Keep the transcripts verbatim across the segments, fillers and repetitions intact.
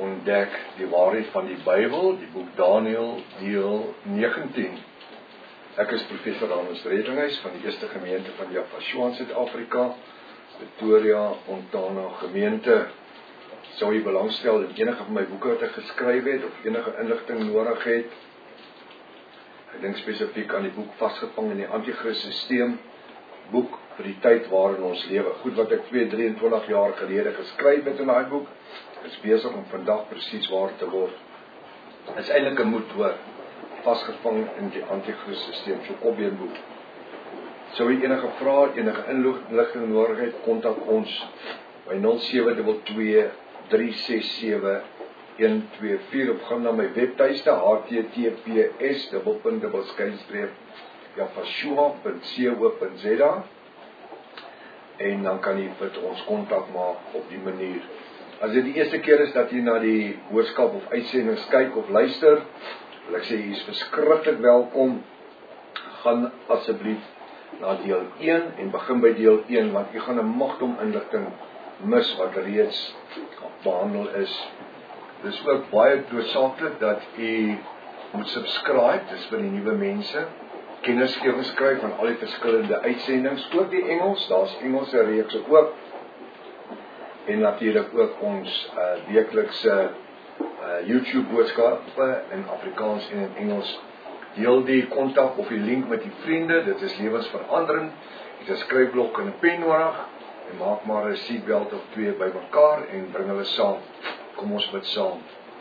ontdek die waarheid van die Bybel, die boek Daniël, deel negentien. Ek is professor Hannes Redinghuis van die Eerste Gemeente van Yafashua in Suid-Afrika, Pretoria, Montana gemeente. Sou jy belangstel in enige van my boeke wat ek geskryf het, of enige inligting nodig het? Ek dink spesifiek aan die boek Vasgevang in die Antichrist-systeem, boek vir die tyd waarin ons lewe. Goed wat ek twee, drieëntwintig jaar gelede geskryf het in daai boek, is besig om vandag presies waar te word. Dit is eintlik 'n moedwoord, vasgevang in die Antichrist-systeem, so kom weer boek. Sou jy enige vrae, enige inligting nodig het, kontak ons by nul sewe twee twee, drie ses sewe, een twee vier of gaan na my webtuiste h t t p s dubbelpunt dubbel skynstreep yafashua punt co punt za en dan kan jy met ons kontak maak op die manier. As dit die eerste keer is dat jy na die boodskap of uitsendings kyk of luister, wil ek sê jy is verskriklik welkom. Gaan asseblief na deel een en begin by deel een, want jy gaan 'n magdom inligting mis wat reeds behandel is. Dis ook baie noodsaaklik dat jy moet subscribe, dis vir die nuwe mense, kennisgewing skryf van al die verskillende uitsendings, ook die Engels, daar's Engelse reekse ook, en natuurlik ook ons uh, weeklikse uh, YouTube boodskappe in Afrikaans en in Engels. Deel die kontak of die link met die vriende, dit is lewensverandering. Jy het 'n skryfblok en 'n pen nodig, en maak maar 'n seatbelt of twee by mekaar en bring hulle saam. Kom ons bid saam.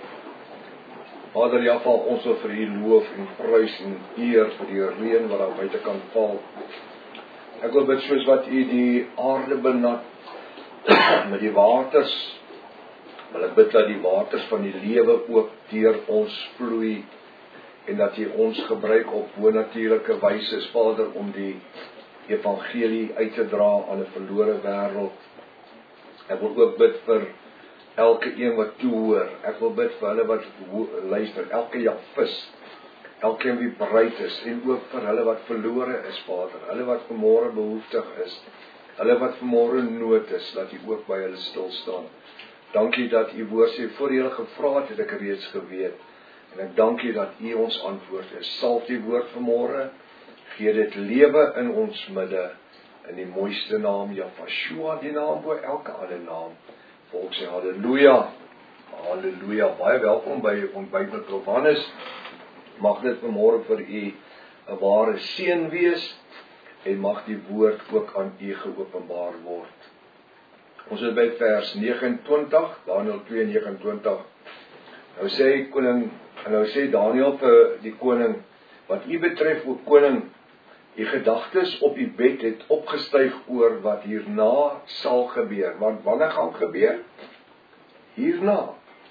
Vader Jahwe, ons wil vir U loof en prys en eer vir die reën wat daar buite kan val. Ek wil bid soos wat U die aarde benat met die waters, wil ek bid dat die waters van die lewe ook deur ons vloei, en dat U ons gebruik op bonatuurlike wyse, Vader, om die evangelie uit te dra aan 'n verlore wêreld. Ek wil ook bid vir elke een wat toehoor. Ek wil bid vir hulle wat luister, elke Jafis, elkeen wie bereid is, en ook vir hulle wat verlore is, Vader, hulle wat vanmôre behoeftig is, hulle wat vanmôre nood is, dat U ook by hulle stil staan. Dankie dat U woord sê, voor U gevra het, het ek reeds geweet, en ek dank U dat U ons antwoord is. Salf die woord vanmôre, gee dit lewe in ons midde, in die mooiste naam, Yafashua, die naam bo elke ander naam. Volk sê halleluja, halleluja, baie welkom by ontbyt met Prof Hannes. Mag dit vanmôre vir U 'n ware seën wees, en mag die woord ook aan U geopenbaar word. Ons is by vers nege en twintig, Daniël twee nege en twintig. Nou sê koning, en nou sê Daniël vir die koning, wat U betref, o koning, U gedagtes op U bed het opgestyg oor wat hierna sal gebeur. Want wanneer gaan gebeur? Hierna.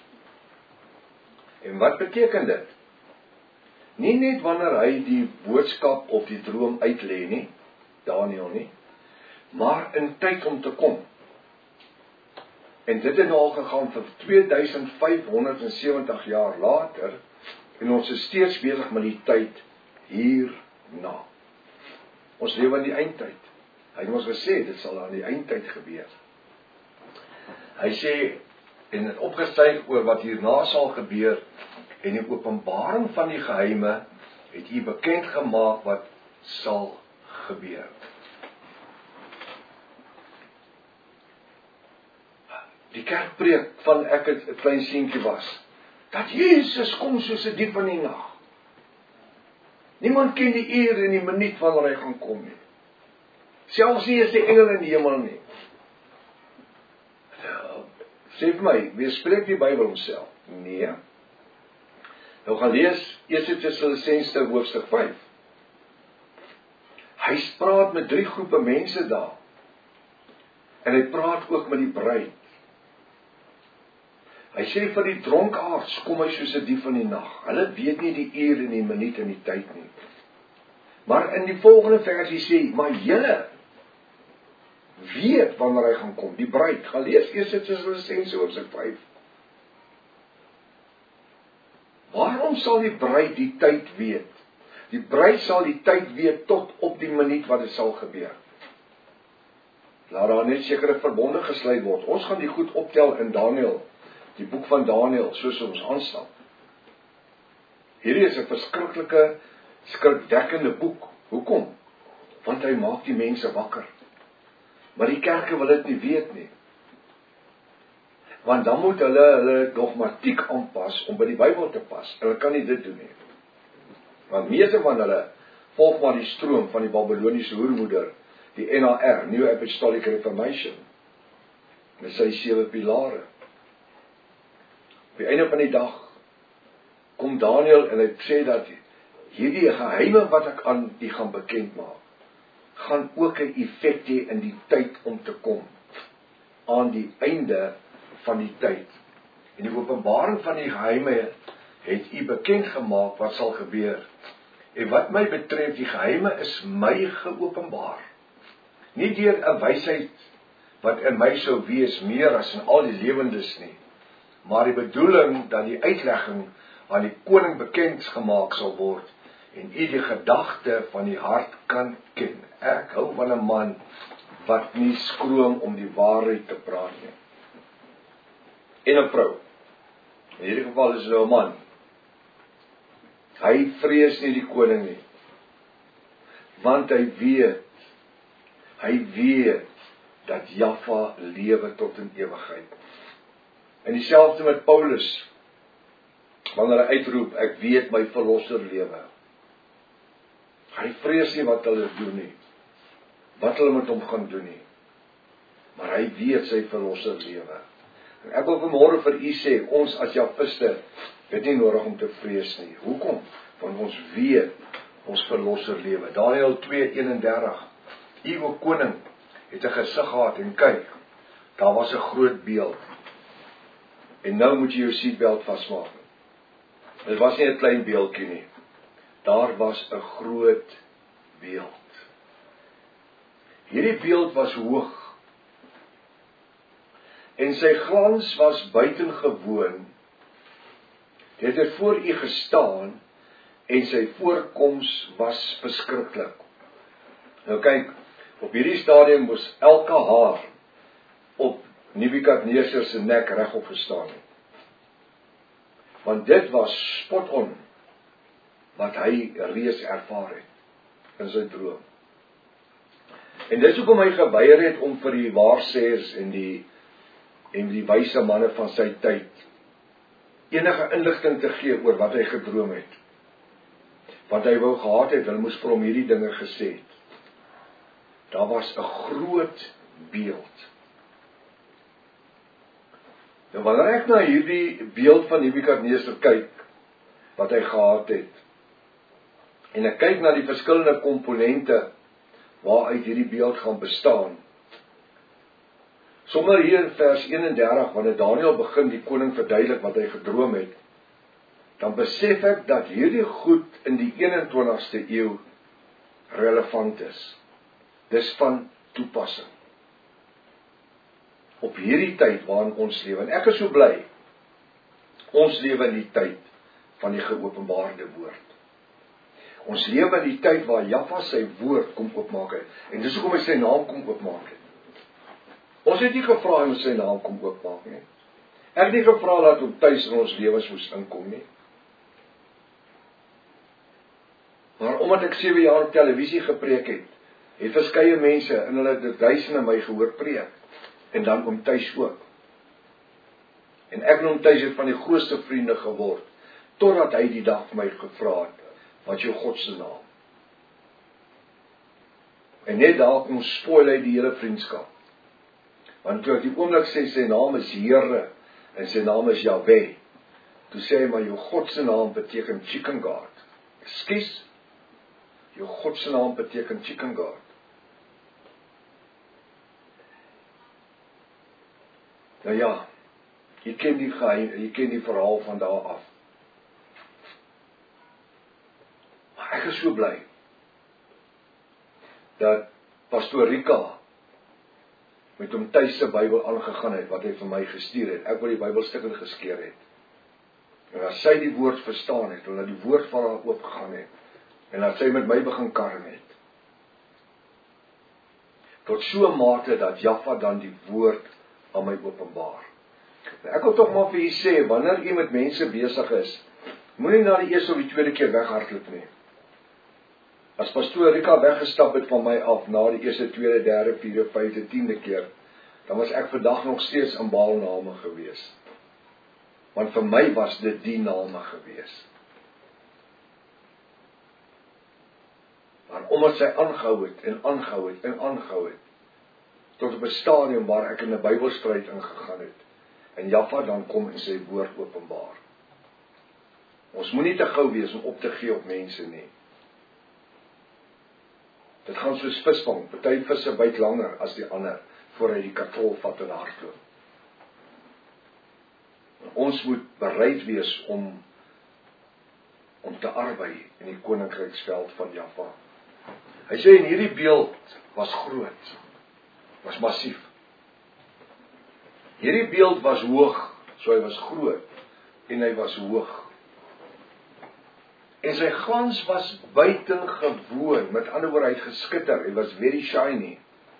En wat beteken dit? Nie net wanneer hy die boodskap of die droom uitlê nie, Daniël nie, maar in tyd om te kom. En dit het nou al gegaan vir twee duisend vyf honderd sewentig jaar later, en ons is steeds besig met die tyd hierna. Ons lewe in die eindtyd. Hy het ons gesê, dit sal aan die eindtyd gebeur. Hy sê, en het opgestyg oor wat hierna sal gebeur, en die openbaring van die geheime, het U bekend gemaak wat sal gebeur. Die kerkpreek van ek het 'n klein seentjie was, dat Jesus kom soos 'n dief in die nag. Niemand ken die uur en die minuut wanneer hy gaan kom nie. Selfs nie is die engele in die hemel nie. Sê vir my, weerspreek die Bybel homself? Nee. Nou gaan lees Eerste Tessalonisense hoofstuk vyf. Hy praat met drie groepe mense daar. En hy praat ook met die bruid. Hy sê vir die dronkaards, kom hy soos 'n dief in die nag. Hulle weet nie die uur en die minuut en die tyd nie. Maar in die volgende versie sê, maar julle weet wanneer hy gaan kom. Die bruid, gaan lees Eerste Tessalonisense hoofstuk vyf. Waarom sal die bruid die tyd weet? Die bruid sal die tyd weet tot op die minuut wat dit sal gebeur. Laat daar net sekere verbonde gesluit word. Ons gaan die goed optel in Daniël Die boek van Daniël, soos ons aanstap. Hierdie is 'n verskriklike, skrikwekkende boek. Hoekom? Want hy maak die mense wakker. Maar die kerke wil dit nie weet nie. Want dan moet hulle hulle dogmatiek aanpas om by die Bybel te pas. Hulle kan nie dit doen nie. Want meeste van hulle volg maar die stroom van die Babyloniese hoermoeder, die N A R, New Apostolic Reformation, met sy sewe pilare. Op die einde van die dag kom Daniël en hy sê dat hierdie geheime wat ek aan die gaan bekend maak, gaan ook 'n effek hê in die tyd om te kom, aan die einde van die tyd. En die openbaring van die geheime het u bekend gemaak wat sal gebeur. En wat my betref, die geheime is my geopenbaar. Nie deur 'n wysheid wat in my sou wees meer as in al die lewendes nie, maar die bedoeling dat die uitlegging aan die koning bekend gemaak sal word en u die gedagte van die hart kan ken. Ek hou van 'n man wat nie skroom om die waarheid te praat nie. En 'n vrou. In hierdie geval is dit 'n man. Hy vrees nie die koning nie. Want hy weet, hy weet dat Jahwe lewe tot in ewigheid. En dieselfde met Paulus, wanneer hy uitroep, ek weet my verlosser lewe. Hy vrees nie wat hulle doen nie, wat hulle met hom gaan doen nie, maar hy weet sy verlosser lewe. En ek wil vanmôre vir u sê, ons as Jahwiste het nie nodig om te vrees nie. Hoekom? Want ons weet ons verlosser lewe. Daniël twee eenendertig. U o koning het 'n gesig gehad en kyk, daar was 'n groot beeld. En nou moet jy jou seatbelt vasmaak. Dit was nie 'n klein beeldjie nie. Daar was 'n groot beeld. Hierdie beeld was hoog. En sy glans was buitengewoon. Dit het voor u gestaan en sy voorkoms was verskriklik. Nou kyk, op hierdie stadium moes elke haar op Nebukadneser se nek regop gestaan het. Want dit was spot on wat hy reeds ervaar het in sy droom. En dit is hoekom hy geweier het om vir die waarsêers en die en die wyse manne van sy tyd enige inligting te gee oor wat hy gedroom het. Want hy wou gehad het, hulle moes vir hom hierdie dinge gesê het. Daar was 'n groot beeld. Nou wanneer ek na hierdie beeld van Nebukadneser kyk, wat hy gehad het, en ek kyk na die verskillende komponente waaruit hierdie beeld gaan bestaan, sommer hier in vers eenendertig, wanneer Daniël begin die koning verduidelik wat hy gedroom het, dan besef ek dat hierdie goed in die eenentwintigste eeu relevant is. Dis van toepassing. Op hierdie tyd waarin ons lewe, en ek is so bly, ons lewe in die tyd van die geopenbaarde woord. Ons lewe in die tyd waar Jahwe sy woord kom oopmaak het, en dis hoekom hy sy naam kom oopmaak het. Ons het nie gevra om sy naam kom oopmaak nie. Ek het nie gevra dat hom tuis in ons lewens moes inkom nie. Maar omdat ek sewe jaar op televisie gepreek het, het verskeie mense en hulle het duisende my gehoor preek, en dan om tuis ook. En ek en om tuis het van die grootste vriende geword, totdat hy die dag vir my gevra het, wat is jou God se naam? En net daar kom spoil hy die hele vriendskap. Want toe ek die oomblik sê, sy naam is Here, en sy naam is Jahwe, toe sê hy, maar jou God se naam beteken chicken guard. Ekskuus, jou God se naam beteken chicken guard. Nou ja, jy ken die geheim, jy ken die verhaal van daar af. Maar ek is so bly, dat Pastoor Rika met hom tuis se Bybel aangegaan het, wat hy vir my gestuur het, ek wil die Bybelstukke geskeer het. En as sy die woord verstaan het, en dat die woord van haar oopgegaan het, en dat sy met my begin karm het, tot so 'n mate dat Jahwe dan die woord aan my openbaar. Ek wil tog maar vir u sê, wanneer u met mense besig is, moenie na die eerste of die tweede keer weghardloop nie. As pastoor Rika weggestap het van my af, na die eerste, tweede, derde, vierde, vyfde, tiende keer, dan was ek vandag nog steeds in Baalname gewees. Want vir my was dit die name gewees. Maar omdat sy aangehou het, en aangehou het, en aangehou het, tot op 'n stadium waar ek in 'n Bybelstryd ingegaan het, en Jaffa dan kom en sy woord openbaar. Ons moenie te gou wees om op te gee op mense nie. Dit gaan soos visvang, party visse byt langer as die ander, voor hy die katrol vat en hardloop. Ons moet bereid wees om om te arbei in die koninkryksveld van Jaffa. Hy sê en hierdie beeld was groot, was massief. Hierdie beeld was hoog, so hy was groot, en hy was hoog. En sy glans was buitengewoon, met ander woorde, hy het geskitter, hy was very shiny.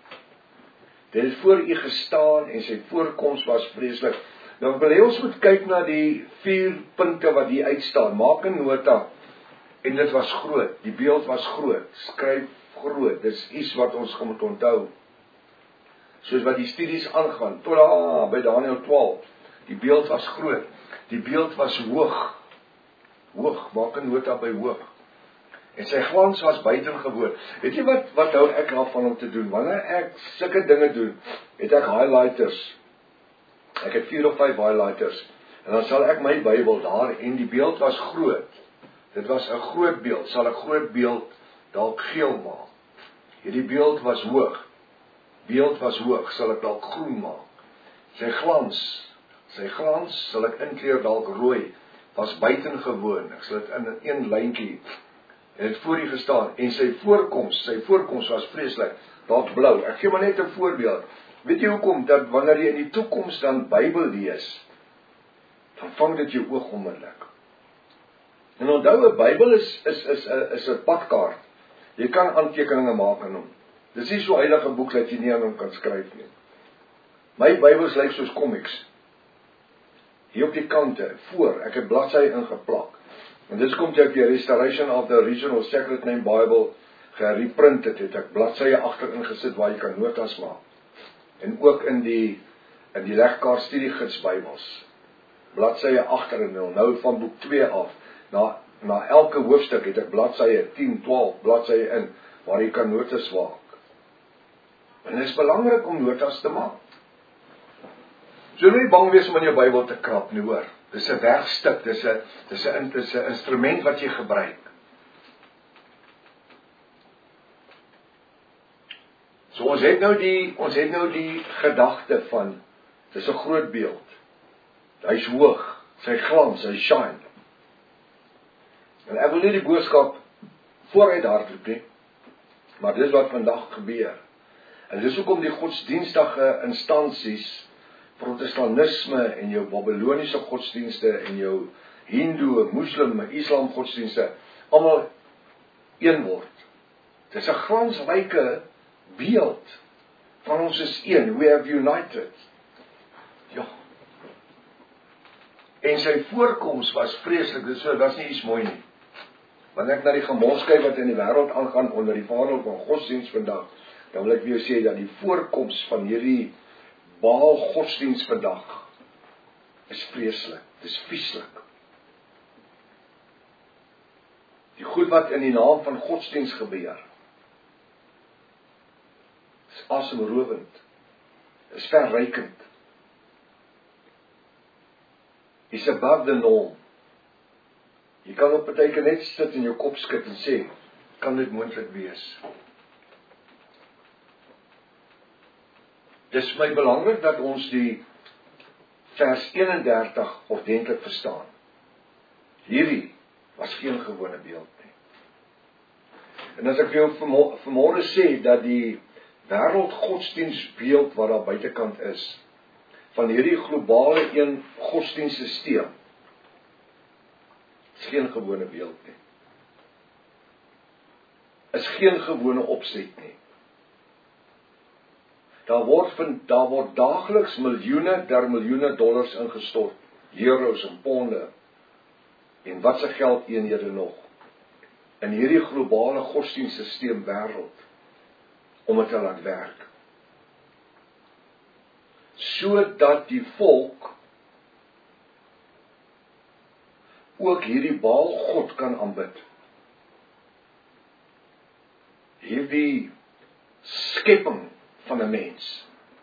Dit het voor u gestaan, en sy voorkoms was vreeslik. Nou wil hy ons moet kyk na die vier punte wat hier uitstaan, maak 'n nota, en dit was groot, die beeld was groot, skryf groot, dis iets wat ons gaan moet onthou. Soos wat die studies aangaan, tot daar by Daniël twaalf, die beeld was groot, die beeld was hoog, hoog, maak 'n nota by hoog, en sy glans was buitengewoon. Weet jy wat, wat hou ek daarvan om te doen? Wanneer ek sulke dinge doen, het ek highlighters, ek het vier of vyf highlighters, en dan sal ek my Bybel daar, en die beeld was groot, dit was 'n groot beeld, sal 'n groot beeld dalk geel maak. Hierdie beeld was hoog, beeld was hoog, sal ek dalk groen maak. Sy glans, sy glans sal ek inkleur dalk rooi, was buitengewoon, ek sal dit in een lyntjie, en het voor u gestaan, en sy voorkoms, sy voorkoms was vreeslik, dalk blou. Ek gee maar net 'n voorbeeld. Weet jy hoekom, dat wanneer jy in die toekoms dan Bybel lees, dan vang dit jou oog onmiddellik. En onthou, 'n Bybel is is is is 'n padkaart. Jy kan aantekeninge maak aan hom. Dis nie so heilige boek dat jy nie aan hom kan skryf nie. My Bybels lyk soos comics. Hier op die kante, voor, ek het bladsye ingeplak. En dis kom toe ek die Restoration of the Original Sacred Name Bible gereprint het, het ek bladsye agterin gesit waar jy kan notas maak. En ook in die in die legkaart studiegids Bybels. Bladsye agterin, nou van boek twee af, na na elke hoofstuk het ek bladsye tien, twaalf bladsye in, waar jy kan notas maak. En dit is belangrik om notas te maak. So jy moet nie bang wees om in jou Bybel te krap nie, hoor. Dis 'n werkstuk, dis 'n dis 'n dis 'n instrument wat jy gebruik. So ons het nou die ons het nou die gedagte van dis 'n groot beeld. Hy's hoog, sy glans, hy shine. En ek wil nie die boodskap vooruit hardloop nie, maar dis wat vandag gebeur. En dis hoekom die godsdienstige instansies, Protestantisme en jou Babyloniese godsdienste en jou Hindoe, Moslim, Islam godsdienste almal een word. Dis 'n glansryke beeld van ons is een, we have united. Ja. En sy voorkoms was vreeslik, dis so, was nie iets mooi nie. Wanneer ek na die gemors kyk wat in die wêreld aangaan onder die vaandel van godsdienst vandag, dan wil ek vir jou sê dat die voorkoms van hierdie Baal godsdienst vandag is vreeslik, dis vieslik. Die goed wat in die naam van godsdienst gebeur, is asemrowend, is verrykend, is above the norm. Jy kan op partyke net sit en jou kop skud en sê, kan dit moontlik wees? Dis my belangrik dat ons die vers eenendertig ordentlik verstaan. Hierdie was geen gewone beeld nie. En as ek vir jou vanmôre sê dat die wêreldgodsdienstbeeld wat daar buitekant is, van hierdie globale een godsdienstsysteem, is geen gewone beeld nie. Is geen gewone opset nie. Daar word van daar word daagliks miljoene der miljoene dollars ingestort, euros en ponde. En wat se geldeenhede nog in hierdie globale godsdienstsysteem wêreld om dit te laat werk. Sodat die volk ook hierdie Baal God kan aanbid. Hierdie skepping van 'n mens.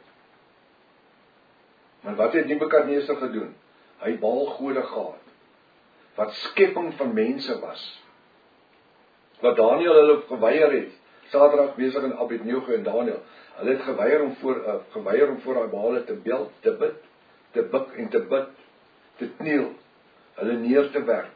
Maar wat het Nebukadneser gedoen? Hy het Baal gode gehad, wat skepping van mense was. Wat Daniël hulle geweier het, Sadrag, Mesach en Abednego en Daniël, hulle het geweier om voor uh, geweier om voor daai Baal te bel, te bid, te buk en te bid, te kniel, hulle neer te werp.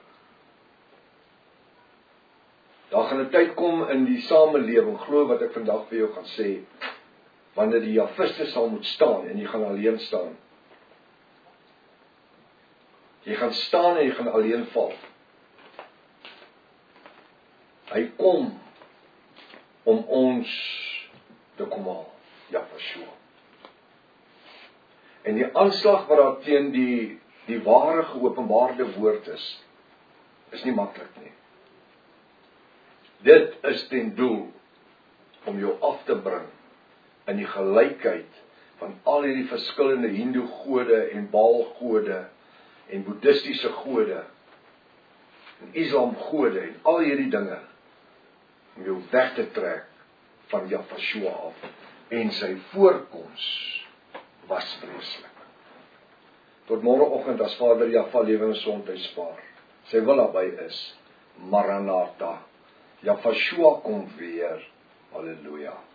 Daar gaan 'n tyd kom in die samelewing, glo wat ek vandag vir jou gaan sê, wanneer die Jahwiste sal moet staan en jy gaan alleen staan. Jy gaan staan en jy gaan alleen val. Hy kom om ons te kom haal, Jahweh. En die aanslag wat daar teen die die ware geopenbaarde woord is, is nie maklik nie. Dit is ten doel om jou af te bring in die gelykheid van al hierdie verskillende Hindoe gode en Baal gode en boeddhistiese gode en Islam gode en al hierdie dinge om jou weg te trek van Jahweh af. En sy voorkoms was vreeslik. Tot môreoggend as Vader Jahwe lewe en gesondheid spaar. Sy wil naby is. Maranatha. Jahweh kom weer. Halleluja.